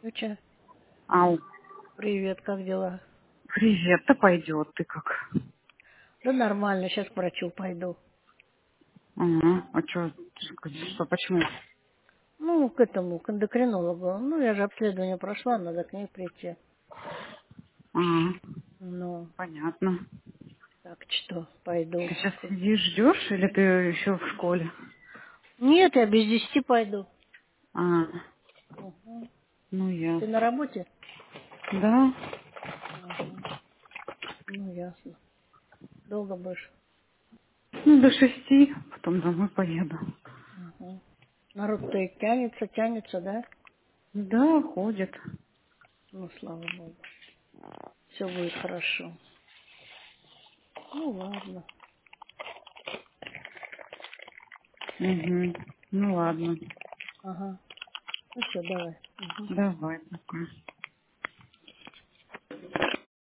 Юча, Ау, привет, как дела? привет, да пойдет, ты как? Да нормально, сейчас к врачу пойду. Ага, а что, почему? Ну, к этому, к эндокринологу. Ну, я же обследование прошла, надо к ней прийти. Ага, Ну, понятно. так что, пойду. Ты сейчас сидишь, ждешь, или ты еще в школе? Нет, я без 10 пойду. А, Угу. ну Ты на ясно. работе? Да, Угу. Ну, ясно. Долго будешь? ну до 6, потом домой поеду. Угу. Народ-то и тянется, да? Да, ходит. Ну, слава богу. Все будет хорошо. Ну, ладно. Угу. Ну ладно, Ага. Ну, все, давай. Угу. давай пока.